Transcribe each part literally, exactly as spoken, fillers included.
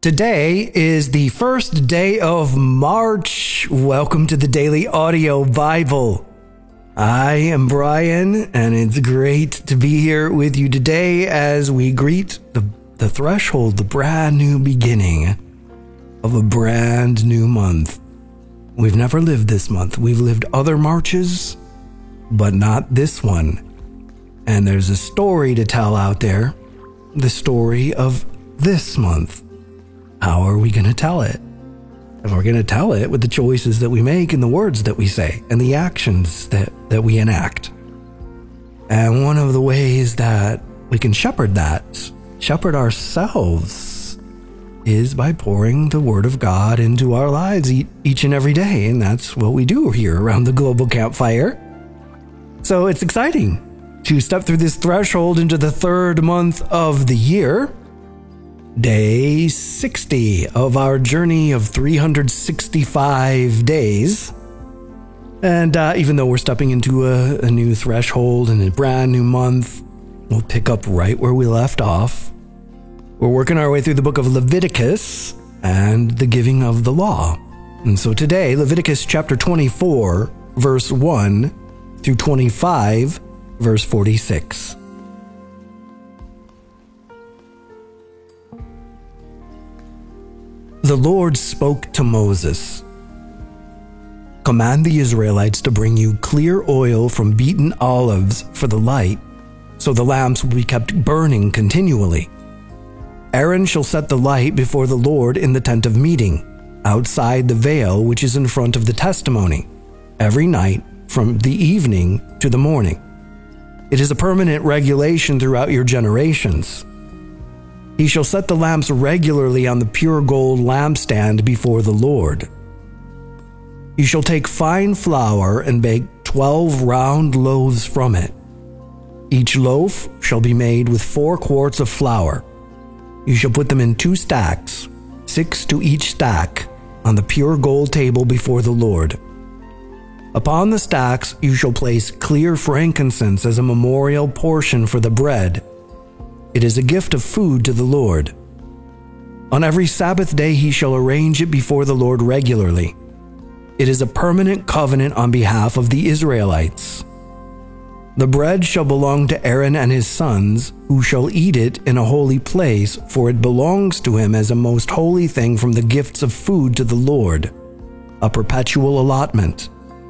Today is the first day of March. Welcome to the Daily Audio Bible. I am Brian, and it's great to be here with you today as we greet the, the threshold, the brand new beginning of a brand new month. We've never lived this month. We've lived other Marches, but not this one. And there's a story to tell out there, the story of this month. How are we going to tell it? And we're going to tell it with the choices that we make and the words that we say and the actions that, that we enact. And one of the ways that we can shepherd that, shepherd ourselves, is by pouring the Word of God into our lives each and every day. And that's what we do here around the Global Campfire. So it's exciting to step through this threshold into the third month of the year. Day sixty of our journey of three hundred sixty-five days. And uh, even though we're stepping into a, a new threshold and a brand new month, we'll pick up right where we left off. We're working our way through the book of Leviticus and the giving of the law. And so today, Leviticus chapter twenty-four, verse one through twenty-five, verse forty-six. The Lord spoke to Moses. Command the Israelites to bring you clear oil from beaten olives for the light, so the lamps will be kept burning continually. Aaron shall set the light before the Lord in the tent of meeting, outside the veil which is in front of the testimony, every night from the evening to the morning. It is a permanent regulation throughout your generations. He shall set the lamps regularly on the pure gold lampstand before the Lord. You shall take fine flour and bake twelve round loaves from it. Each loaf shall be made with four quarts of flour. You shall put them in two stacks, six to each stack, on the pure gold table before the Lord. Upon the stacks you shall place clear frankincense as a memorial portion for the bread. It is a gift of food to the Lord. On every Sabbath day he shall arrange it before the Lord regularly. It is a permanent covenant on behalf of the Israelites. The bread shall belong to Aaron and his sons, who shall eat it in a holy place, for it belongs to him as a most holy thing from the gifts of food to the Lord, a perpetual allotment.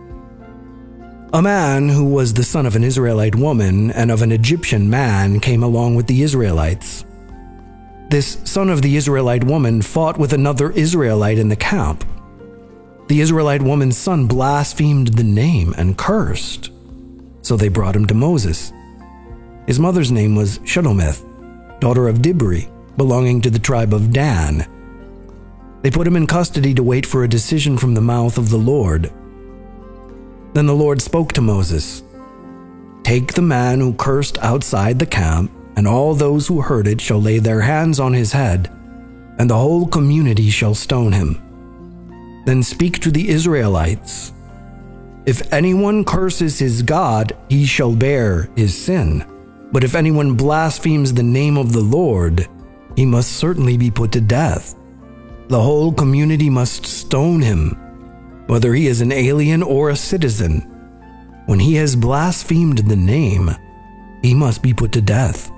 A man who was the son of an Israelite woman and of an Egyptian man came along with the Israelites. This son of the Israelite woman fought with another Israelite in the camp. The Israelite woman's son blasphemed the name and cursed. So they brought him to Moses. His mother's name was Shelomith, daughter of Dibri, belonging to the tribe of Dan. They put him in custody to wait for a decision from the mouth of the Lord. Then the Lord spoke to Moses. Take the man who cursed outside the camp, and all those who heard it shall lay their hands on his head, and the whole community shall stone him. Then speak to the Israelites. If anyone curses his God, he shall bear his sin. But if anyone blasphemes the name of the Lord, he must certainly be put to death. The whole community must stone him, whether he is an alien or a citizen. When he has blasphemed the name, he must be put to death.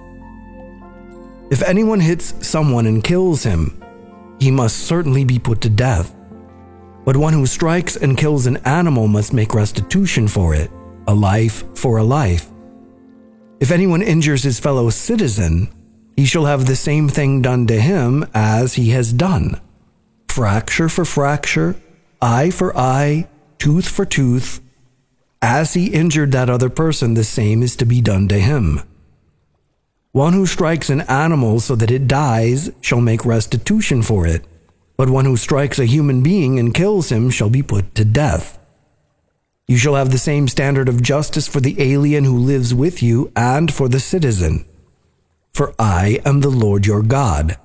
If anyone hits someone and kills him, he must certainly be put to death. But one who strikes and kills an animal must make restitution for it, a life for a life. If anyone injures his fellow citizen, he shall have the same thing done to him as he has done. Fracture for fracture, eye for eye, tooth for tooth. As he injured that other person, the same is to be done to him. One who strikes an animal so that it dies shall make restitution for it, but one who strikes a human being and kills him shall be put to death. You shall have the same standard of justice for the alien who lives with you and for the citizen. For I am the Lord your God.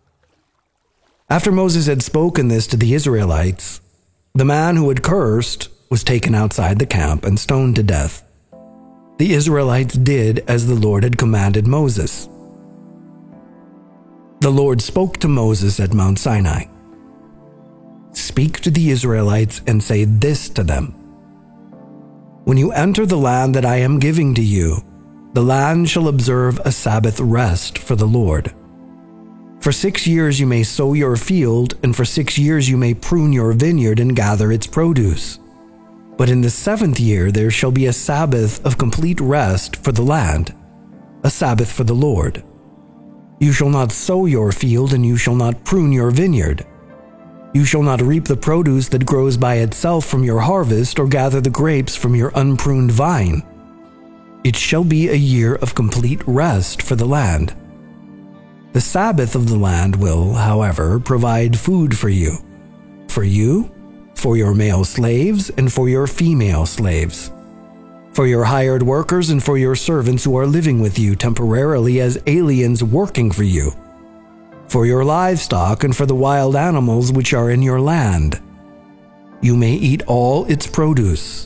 After Moses had spoken this to the Israelites, the man who had cursed was taken outside the camp and stoned to death. The Israelites did as the Lord had commanded Moses. The Lord spoke to Moses at Mount Sinai. Speak to the Israelites and say this to them. When you enter the land that I am giving to you, the land shall observe a Sabbath rest for the Lord. For six years you may sow your field, and for six years you may prune your vineyard and gather its produce. But in the seventh year there shall be a Sabbath of complete rest for the land, a Sabbath for the Lord. You shall not sow your field, and you shall not prune your vineyard. You shall not reap the produce that grows by itself from your harvest, or gather the grapes from your unpruned vine. It shall be a year of complete rest for the land. The Sabbath of the land will, however, provide food for you, for you, for your male slaves, and for your female slaves, for your hired workers and for your servants who are living with you temporarily as aliens working for you, for your livestock and for the wild animals which are in your land. You may eat all its produce.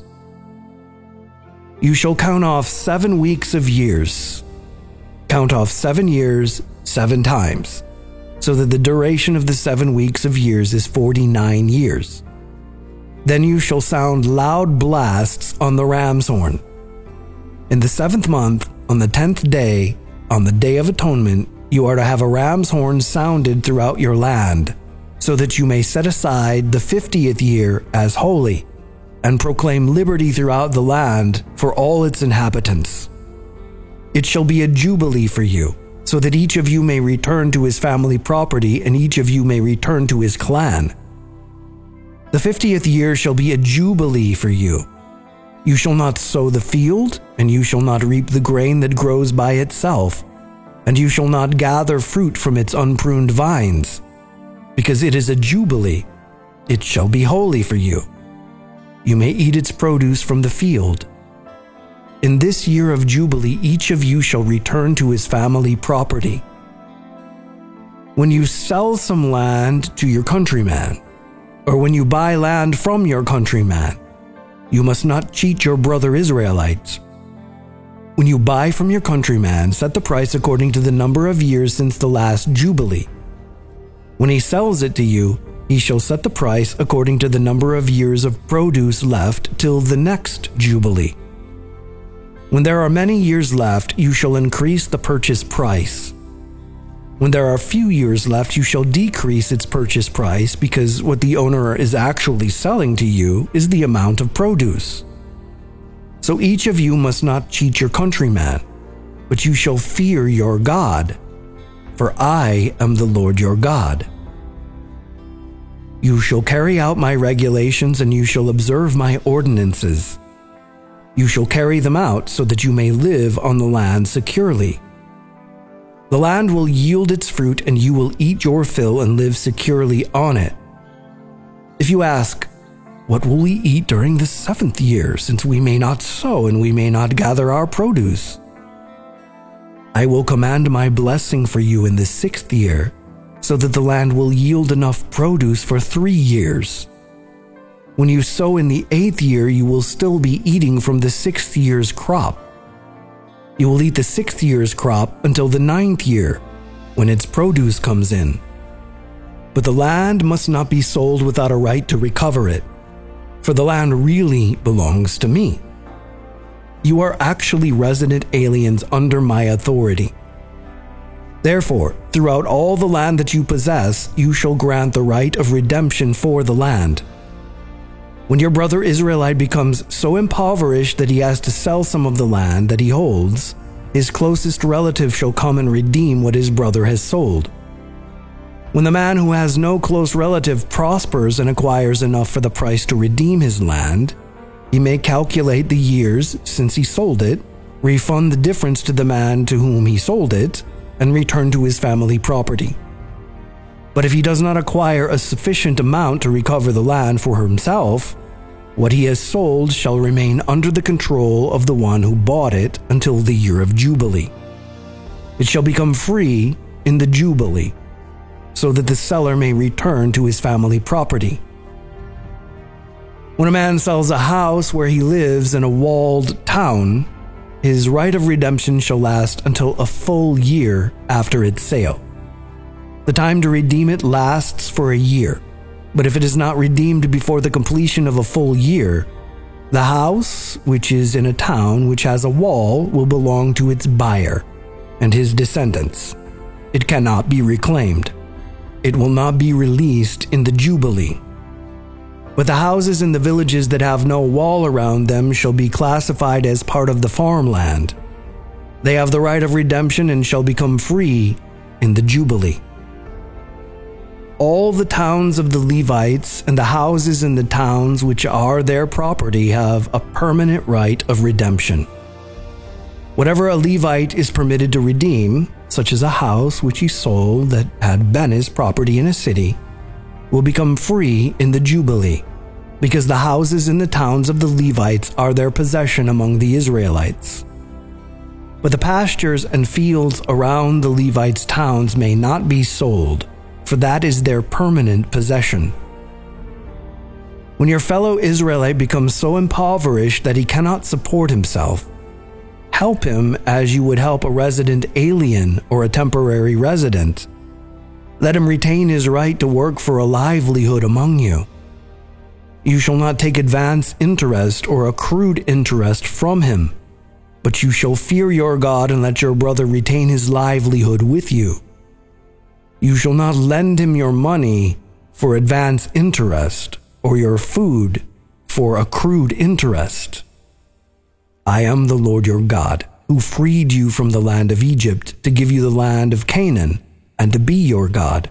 You shall count off seven weeks of years. Count off seven years, seven times, so that the duration of the seven weeks of years is forty-nine years. Then you shall sound loud blasts on the ram's horn. In the seventh month, on the tenth day, on the Day of Atonement, you are to have a ram's horn sounded throughout your land, so that you may set aside the fiftieth year as holy, and proclaim liberty throughout the land for all its inhabitants. It shall be a jubilee for you, so that each of you may return to his family property, and each of you may return to his clan. The fiftieth year shall be a jubilee for you. You shall not sow the field, and you shall not reap the grain that grows by itself, and you shall not gather fruit from its unpruned vines, because it is a jubilee. It shall be holy for you. You may eat its produce from the field. In this year of Jubilee, each of you shall return to his family property. When you sell some land to your countryman, or when you buy land from your countryman, you must not cheat your brother Israelites. When you buy from your countryman, set the price according to the number of years since the last Jubilee. When he sells it to you, he shall set the price according to the number of years of produce left till the next Jubilee. When there are many years left, you shall increase the purchase price. When there are few years left, you shall decrease its purchase price, because what the owner is actually selling to you is the amount of produce. So each of you must not cheat your countryman, but you shall fear your God, for I am the Lord your God. You shall carry out my regulations, and you shall observe my ordinances. You shall carry them out so that you may live on the land securely. The land will yield its fruit, and you will eat your fill and live securely on it. If you ask, what will we eat during the seventh year, since we may not sow and we may not gather our produce? I will command my blessing for you in the sixth year, so that the land will yield enough produce for three years. When you sow in the eighth year, you will still be eating from the sixth year's crop. You will eat the sixth year's crop until the ninth year, when its produce comes in. But the land must not be sold without a right to recover it, for the land really belongs to me. You are actually resident aliens under my authority. Therefore, throughout all the land that you possess, you shall grant the right of redemption for the land. When your brother Israelite becomes so impoverished that he has to sell some of the land that he holds, his closest relative shall come and redeem what his brother has sold. When the man who has no close relative prospers and acquires enough for the price to redeem his land, he may calculate the years since he sold it, refund the difference to the man to whom he sold it, and return to his family property. But if he does not acquire a sufficient amount to recover the land for himself, what he has sold shall remain under the control of the one who bought it until the year of Jubilee. It shall become free in the Jubilee, so that the seller may return to his family property. When a man sells a house where he lives in a walled town, his right of redemption shall last until a full year after its sale. The time to redeem it lasts for a year, but if it is not redeemed before the completion of a full year, the house, which is in a town which has a wall, will belong to its buyer and his descendants. It cannot be reclaimed. It will not be released in the Jubilee. But the houses in the villages that have no wall around them shall be classified as part of the farmland. They have the right of redemption and shall become free in the Jubilee. All the towns of the Levites and the houses in the towns which are their property have a permanent right of redemption. Whatever a Levite is permitted to redeem, such as a house which he sold that had been his property in a city, will become free in the Jubilee, because the houses in the towns of the Levites are their possession among the Israelites. But the pastures and fields around the Levites' towns may not be sold, for that is their permanent possession. When your fellow Israelite becomes so impoverished that he cannot support himself, help him as you would help a resident alien or a temporary resident. Let him retain his right to work for a livelihood among you. You shall not take advance interest or accrued interest from him, but you shall fear your God and let your brother retain his livelihood with you. You shall not lend him your money for advance interest or your food for accrued interest. I am the Lord your God, who freed you from the land of Egypt to give you the land of Canaan and to be your God.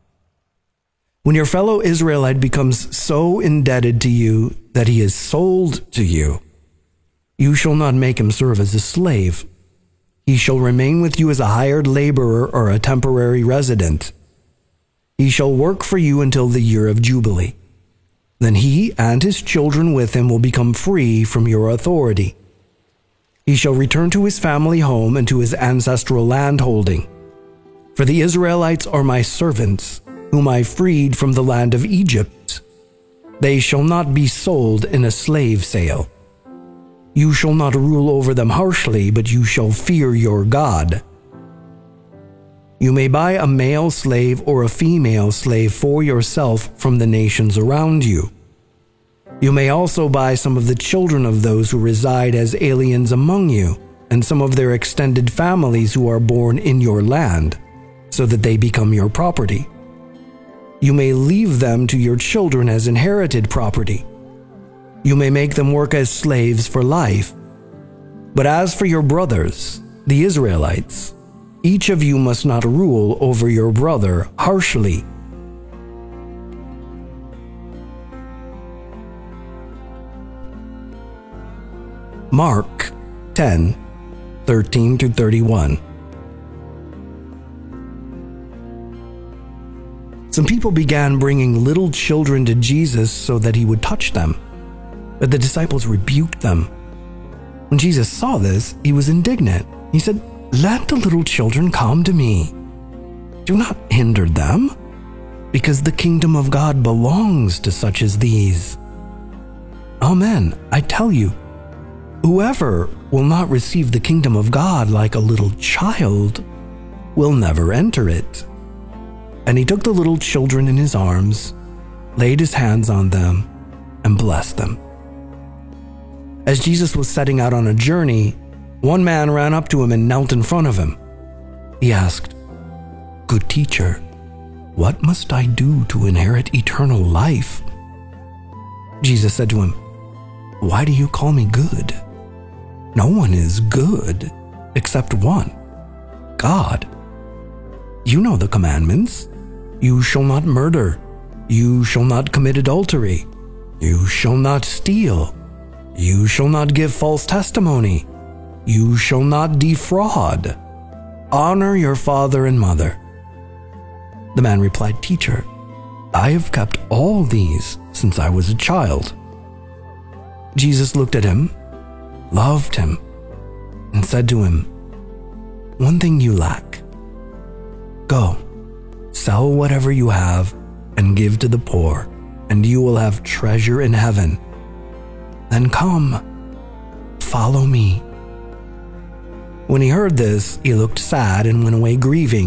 When your fellow Israelite becomes so indebted to you that he is sold to you, you shall not make him serve as a slave. He shall remain with you as a hired laborer or a temporary resident. He shall work for you until the year of Jubilee. Then he and his children with him will become free from your authority. He shall return to his family home and to his ancestral landholding. For the Israelites are my servants, whom I freed from the land of Egypt. They shall not be sold in a slave sale. You shall not rule over them harshly, but you shall fear your God. You may buy a male slave or a female slave for yourself from the nations around you. You may also buy some of the children of those who reside as aliens among you, and some of their extended families who are born in your land, so that they become your property. You may leave them to your children as inherited property. You may make them work as slaves for life. But as for your brothers, the Israelites, each of you must not rule over your brother harshly. Mark ten, thirteen to thirty-one. Some people began bringing little children to Jesus so that he would touch them. But the disciples rebuked them. When Jesus saw this, he was indignant. He said, "Let the little children come to me. Do not hinder them, because the kingdom of God belongs to such as these. Amen, I tell you, whoever will not receive the kingdom of God like a little child will never enter it." And he took the little children in his arms, laid his hands on them, and blessed them. As Jesus was setting out on a journey, one man ran up to him and knelt in front of him. He asked, "Good teacher, what must I do to inherit eternal life?" Jesus said to him, "Why do you call me good? No one is good except one, God. You know the commandments. You shall not murder. You shall not commit adultery. You shall not steal. You shall not give false testimony. You shall not defraud. Honor your father and mother." The man replied, "Teacher, I have kept all these since I was a child." Jesus looked at him, loved him, and said to him, "One thing you lack. Go, sell whatever you have and give to the poor, and you will have treasure in heaven. Then come, follow me." When he heard this, he looked sad and went away grieving,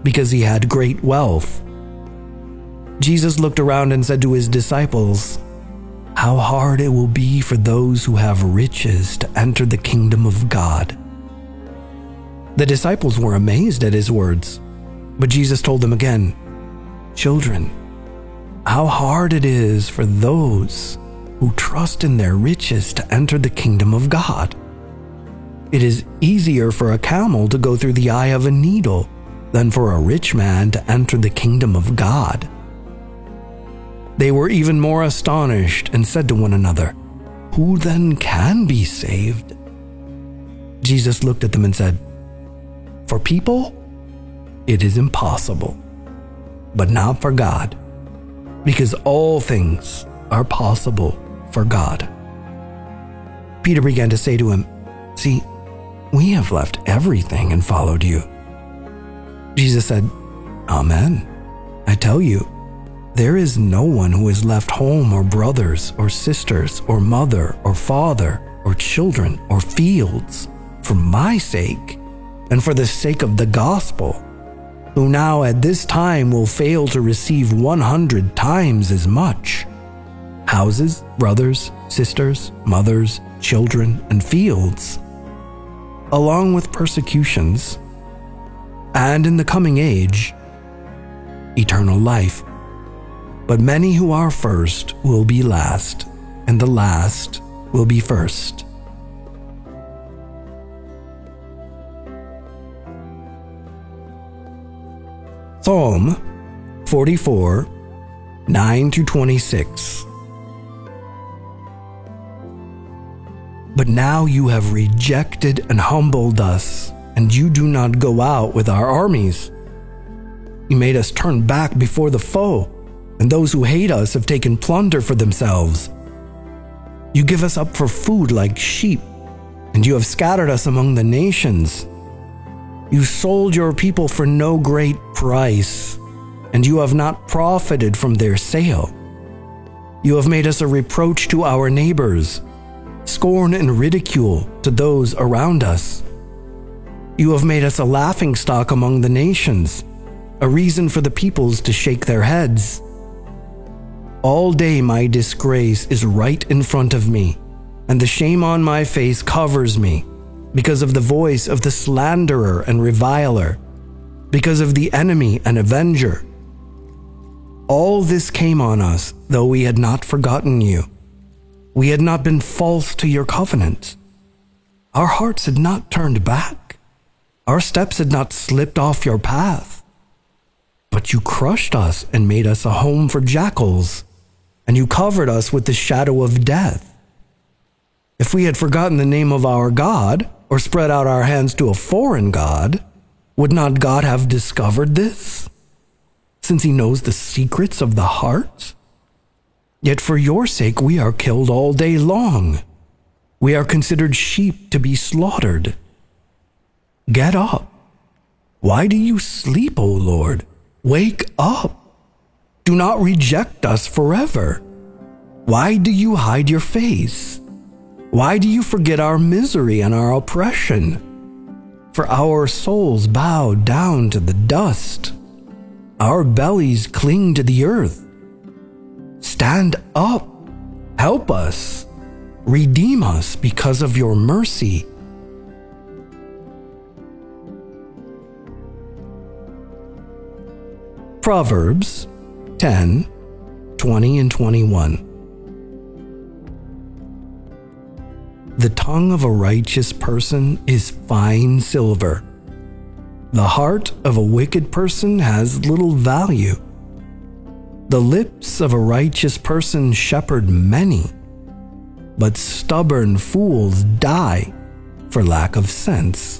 because he had great wealth. Jesus looked around and said to his disciples, "How hard it will be for those who have riches to enter the kingdom of God." The disciples were amazed at his words, but Jesus told them again, "Children, how hard it is for those who trust in their riches to enter the kingdom of God. It is easier for a camel to go through the eye of a needle than for a rich man to enter the kingdom of God." They were even more astonished and said to one another, "Who then can be saved?" Jesus looked at them and said, "For people, it is impossible, but not for God, because all things are possible for God." Peter began to say to him, "See, we have left everything and followed you." Jesus said, "Amen. I tell you, there is no one who has left home or brothers or sisters or mother or father or children or fields for my sake and for the sake of the gospel, who now at this time will fail to receive one hundred times as much: houses, brothers, sisters, mothers, children, and fields, along with persecutions, and in the coming age, eternal life. But many who are first will be last, and the last will be first." Psalm forty-four, nine to twenty-six. But now you have rejected and humbled us, and you do not go out with our armies. You made us turn back before the foe, and those who hate us have taken plunder for themselves. You give us up for food like sheep, and you have scattered us among the nations. You sold your people for no great price, and you have not profited from their sale. You have made us a reproach to our neighbors, scorn and ridicule to those around us. You have made us a laughingstock among the nations, a reason for the peoples to shake their heads. All day my disgrace is right in front of me, and the shame on my face covers me, because of the voice of the slanderer and reviler, because of the enemy and avenger. All this came on us, though we had not forgotten you. We had not been false to your covenant. Our hearts had not turned back. Our steps had not slipped off your path. But you crushed us and made us a home for jackals, and you covered us with the shadow of death. If we had forgotten the name of our God, or spread out our hands to a foreign god, would not God have discovered this, since he knows the secrets of the heart? Yet for your sake we are killed all day long. We are considered sheep to be slaughtered. Get up. Why do you sleep, O Lord? Wake up. Do not reject us forever. Why do you hide your face? Why do you forget our misery and our oppression? For our souls bow down to the dust. Our bellies cling to the earth. Stand up. Help us. Redeem us because of your mercy. Proverbs ten, twenty and twenty-one. The tongue of a righteous person is fine silver. The heart of a wicked person has little value. The lips of a righteous person shepherd many, but stubborn fools die for lack of sense.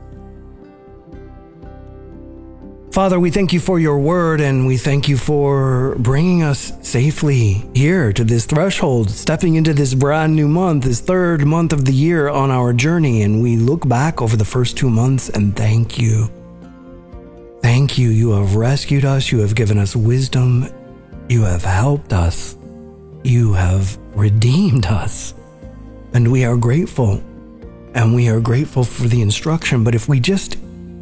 Father, we thank you for your word, and we thank you for bringing us safely here to this threshold, stepping into this brand new month, this third month of the year on our journey. And we look back over the first two months and thank you. Thank you. You have rescued us. You have given us wisdom. You have helped us. You have redeemed us. And we are grateful. And we are grateful for the instruction. But if we just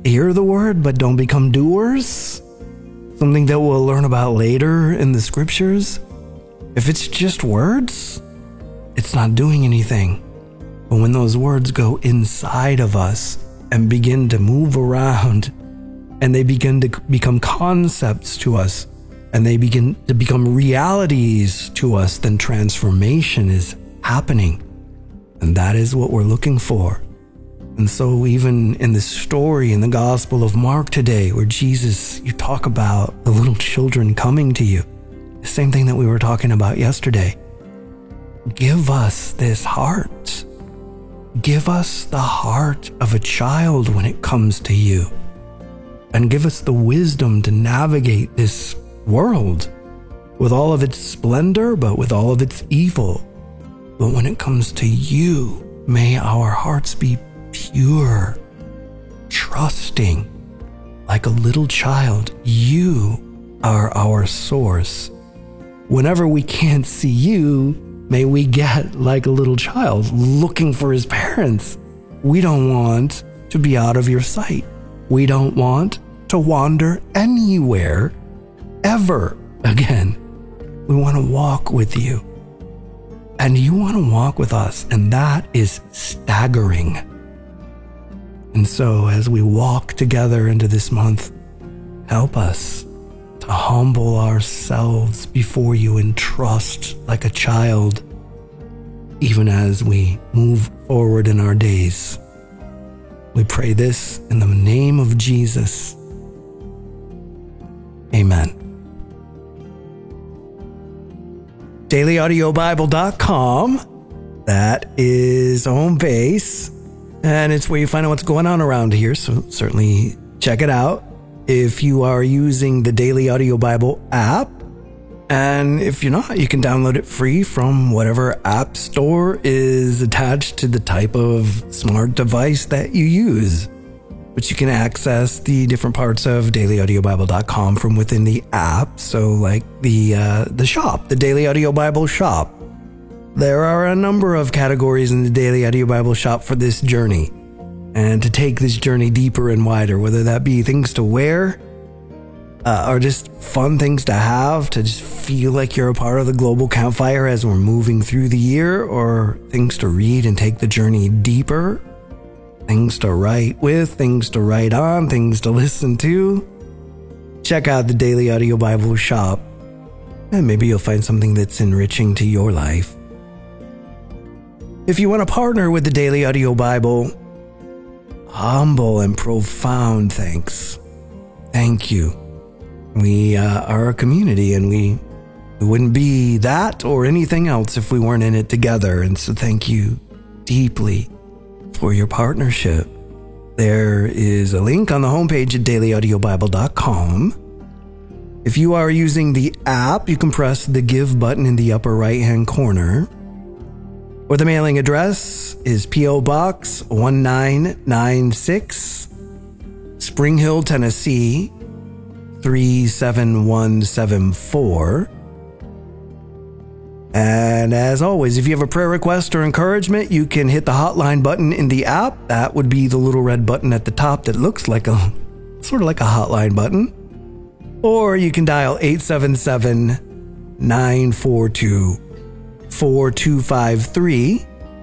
hear the word but don't become doers, something that we'll learn about later in the scriptures, if it's just words, it's not doing anything. But when those words go inside of us and begin to move around, and they begin to become concepts to us, and they begin to become realities to us, then transformation is happening. And that is what we're looking for. And so even in this story in the Gospel of Mark today, where Jesus, you talk about the little children coming to you, the same thing that we were talking about yesterday. Give us this heart. Give us the heart of a child when it comes to you. And give us the wisdom to navigate this world with all of its splendor, but with all of its evil. But when it comes to you, may our hearts be pure, trusting, like a little child. You are our source. Whenever we can't see you, may we get like a little child looking for his parents. We don't want to be out of your sight. We don't want to wander anywhere ever again. We want to walk with you. And you want to walk with us, and that is staggering. And so as we walk together into this month, help us to humble ourselves before you and trust like a child, even as we move forward in our days. We pray this in the name of Jesus. Amen. daily audio bible dot com. That is home base, and it's where you find out what's going on around here, so certainly check it out. If you are using the Daily Audio Bible app, and if you're not, you can download it free from whatever app store is attached to the type of smart device that you use. But you can access the different parts of daily audio bible dot com from within the app. So like the uh, the shop, the Daily Audio Bible shop. There are a number of categories in the Daily Audio Bible shop for this journey. And to take this journey deeper and wider, whether that be things to wear, uh, or just fun things to have, to just feel like you're a part of the global campfire as we're moving through the year, or things to read and take the journey deeper. Things to write with, things to write on, things to listen to. Check out the Daily Audio Bible shop, and maybe you'll find something that's enriching to your life. If you want to partner with the Daily Audio Bible, humble and profound thanks. Thank you. We uh, are a community, and we, we wouldn't be that or anything else if we weren't in it together. And so thank you deeply for your partnership. There is a link on the homepage at daily audio bible dot com. If you are using the app, you can press the Give button in the upper right-hand corner. Or the mailing address is P O Box one nine nine six, Spring Hill, Tennessee three seven one seven four. And as always, if you have a prayer request or encouragement, you can hit the hotline button in the app. That would be the little red button at the top that looks like a, sort of like a hotline button. Or you can dial eight seven seven, nine four two, four two five three.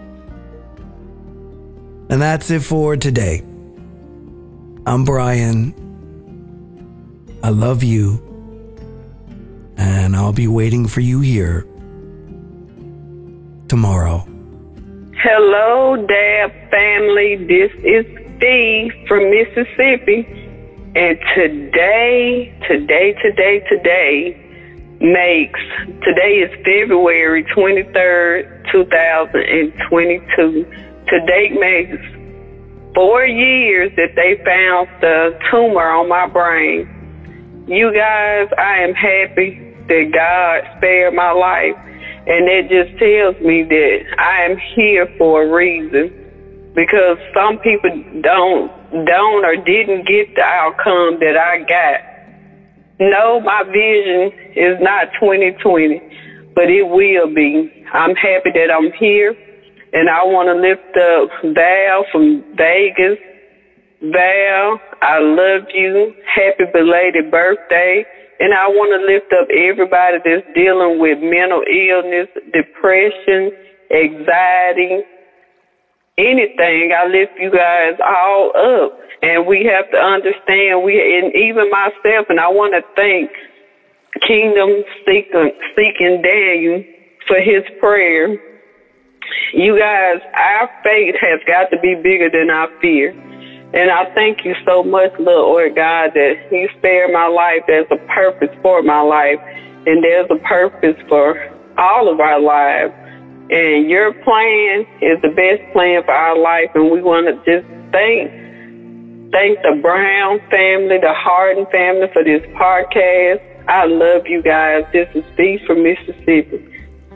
And that's it for today. I'm Brian. I love you. And I'll be waiting for you here tomorrow. Hello, Dab family. This is Steve from Mississippi. And today, today, today, today makes, today is February twenty-third, two thousand twenty-two. Today makes four years that they found the tumor on my brain. You guys, I am happy that God spared my life. And that just tells me that I am here for a reason, because some people don't, don't or didn't get the outcome that I got. No, my vision is not twenty twenty, but it will be. I'm happy that I'm here, and I want to lift up Val from Vegas, Val, I love you. Happy belated birthday. And I want to lift up everybody that's dealing with mental illness, depression, anxiety, anything. I lift you guys all up. And we have to understand, we, and even myself, and I want to thank Kingdom Seeking, Seeking Daniel for his prayer. You guys, our faith has got to be bigger than our fear. And I thank you so much, Lord God, that you spared my life. There's a purpose for my life, and there's a purpose for all of our lives. And your plan is the best plan for our life, and we want to just thank thank the Brown family, the Harden family for this podcast. I love you guys. This is Steve from Mississippi.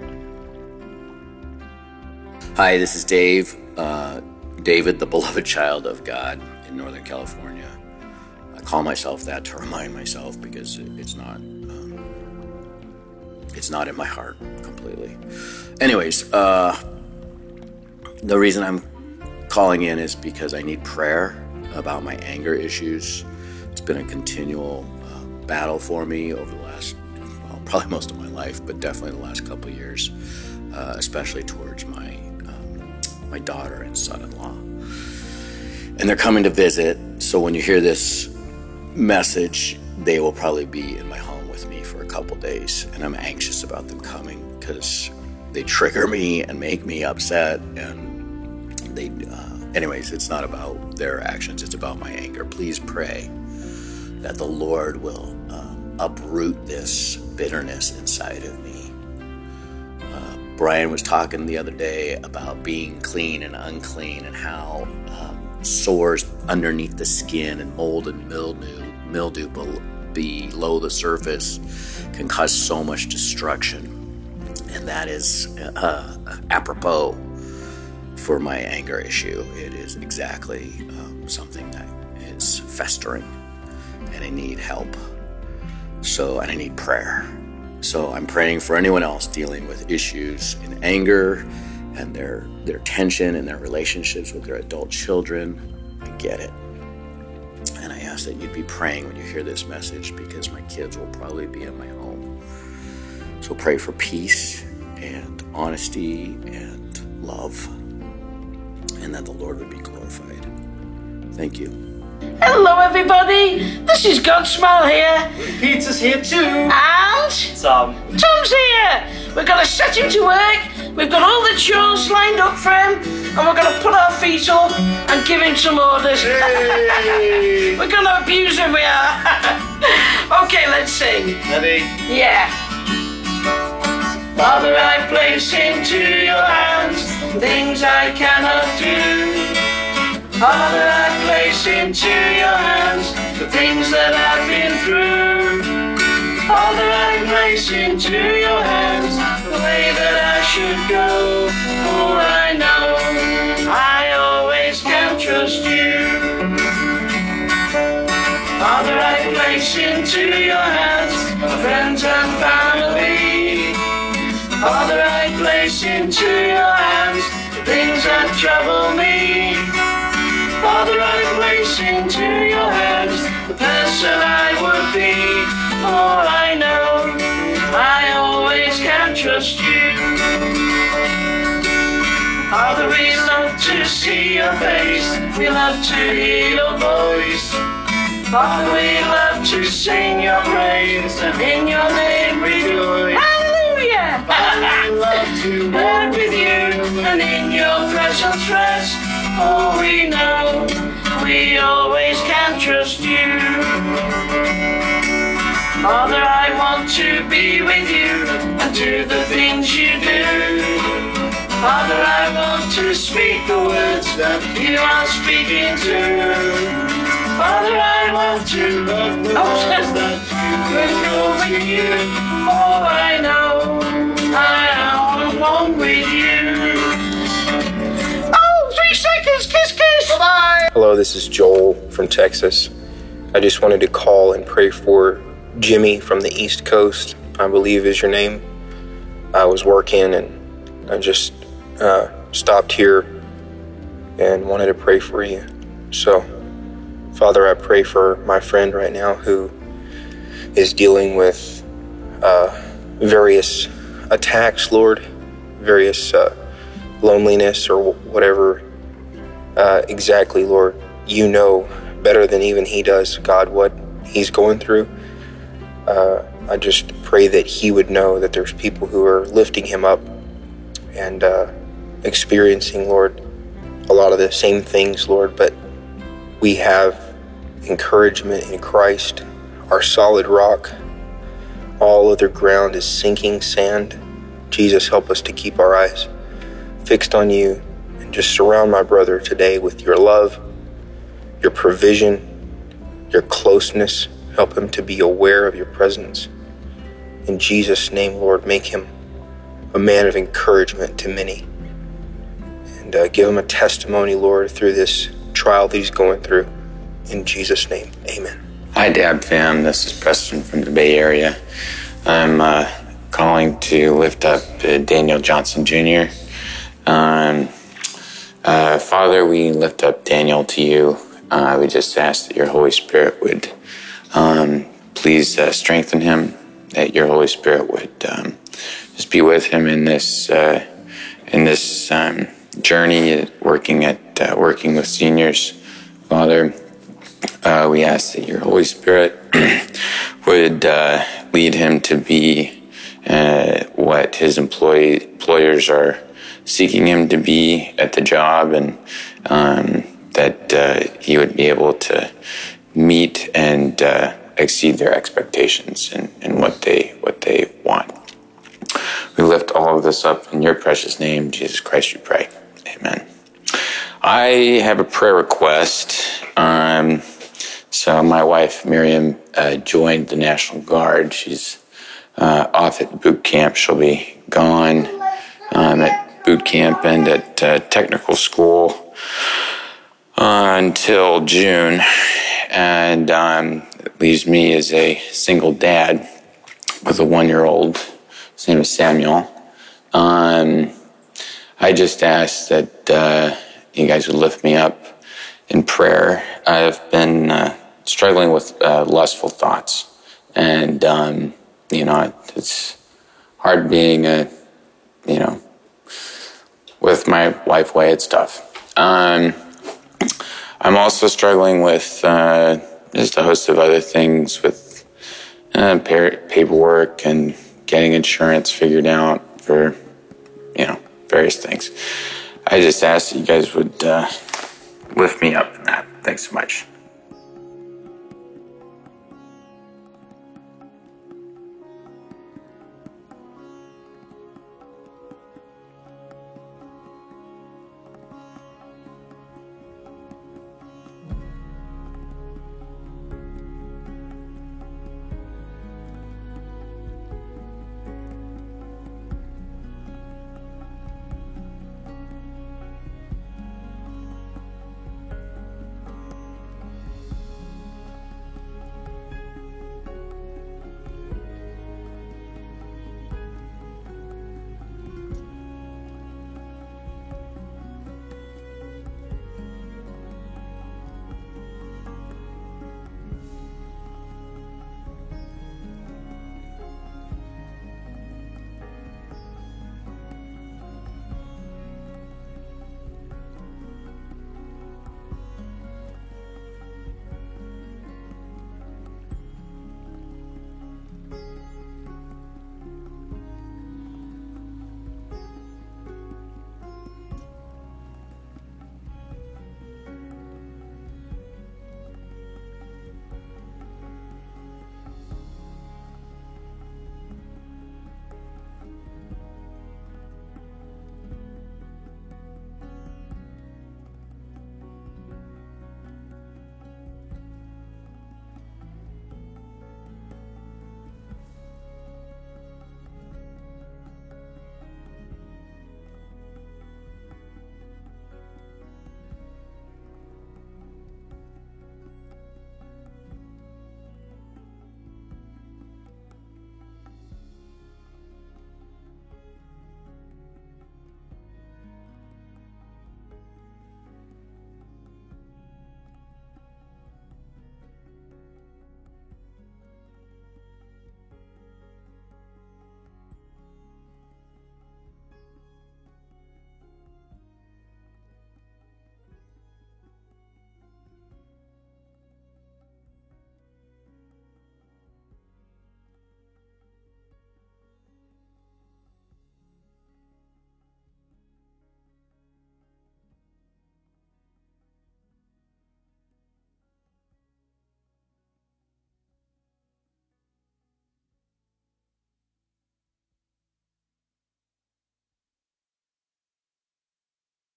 Hi, this is Dave. Uh, David, the beloved child of God in Northern California. I call myself that to remind myself because it's not, um, it's not in my heart completely. Anyways, uh, the reason I'm calling in is because I need prayer about my anger issues. It's been a continual uh, battle for me over the last, well, probably most of my life, but definitely the last couple of years, uh, especially towards my my daughter and son-in-law. And they're coming to visit, so when you hear this message, they will probably be in my home with me for a couple days, and I'm anxious about them coming because they trigger me and make me upset, and they, uh, anyways, it's not about their actions, it's about my anger. Please pray that the Lord will um, uproot this bitterness inside of me. Brian was talking the other day about being clean and unclean and how um, sores underneath the skin and mold and mildew, mildew below the surface can cause so much destruction. And that is uh, apropos for my anger issue. It is exactly um, something that is festering, and I need help. So, and I need prayer. So I'm praying for anyone else dealing with issues in anger and their their tension and their relationships with their adult children. I get it. And I ask that you'd be praying when you hear this message because my kids will probably be in my home. So pray for peace and honesty and love, and that the Lord would be glorified. Thank you. Hello everybody, this is Godsmile here. Pizza's here too. And Tom. Tom's here. We're going to set him to work. We've got all the chores lined up for him, and we're going to put our feet up and give him some orders. Hey. We're going to abuse him, we are. Okay, let's sing. Ready? Yeah. Father, I place into your hands things I cannot do. Father, I place into your hands the things that I've been through. Father, I place into your hands the way that I should go. For I know I always can trust you. Father, I place into your hands my friends and family. Father, I place into your hands the things that trouble me. Father, I place into your hands the person I would be, for I know I always can trust you. Father, we love to see your face, we love to hear your voice. Father, we love to sing your praise, and in your name rejoice. Hallelujah! Father, we love to walk with you, and in your presence rest. Oh, we know we always can trust you. Father, I want to be with you and do the things you do. Father, I want to speak the words that you are speaking to. Father, I want to love the ones that you will go with you. For I know I am one with you. Seconds, kiss, kiss. Bye-bye. Hello, this is Joel from Texas. I just wanted to call and pray for Jimmy from the East Coast, I believe is your name. I was working and I just uh, stopped here and wanted to pray for you. So Father, I pray for my friend right now who is dealing with uh, various attacks, Lord, various uh, loneliness or whatever uh, exactly, Lord. You know better than even he does, God, what he's going through. Uh, I just pray that he would know that there's people who are lifting him up and uh, experiencing, Lord, a lot of the same things, Lord, but we have encouragement in Christ, our solid rock. All other ground is sinking sand. Jesus, help us to keep our eyes fixed on you and just surround my brother today with your love, your provision, your closeness. Help him to be aware of your presence. In Jesus' name, Lord, make him a man of encouragement to many. And uh, give him a testimony, Lord, through this trial that he's going through. In Jesus' name, amen. Hi, Dab fam. This is Preston from the Bay Area. I'm uh, calling to lift up uh, Daniel Johnson Junior Um, uh, Father, we lift up Daniel to you. Uh, we just ask that your Holy Spirit would um, please uh, strengthen him, that your Holy Spirit would um, just be with him in this uh, in this um, journey, working at uh, working with seniors. Father, uh, we ask that your Holy Spirit would uh, lead him to be uh, what his employee, employers are seeking him to be at the job, and um, that uh, he would be able to meet and uh, exceed their expectations and, and what they what they want. We lift all of this up in your precious name, Jesus Christ, we pray. Amen. I have a prayer request. Um, so my wife, Miriam, uh, joined the National Guard. She's uh, off at boot camp. She'll be gone um, at boot camp and at uh, technical school uh, until June. And um, it leaves me as a single dad with a one-year-old. His name is Samuel. Um, I just ask that uh, you guys would lift me up in prayer. I've been uh, struggling with uh, lustful thoughts. And, um, you know, it's hard being a, you know, with my wife away, it's tough. Um, I'm also struggling with uh, just a host of other things with uh, paperwork and getting insurance figured out for, you know, various things. I just ask that you guys would uh, lift me up in that. Thanks so much.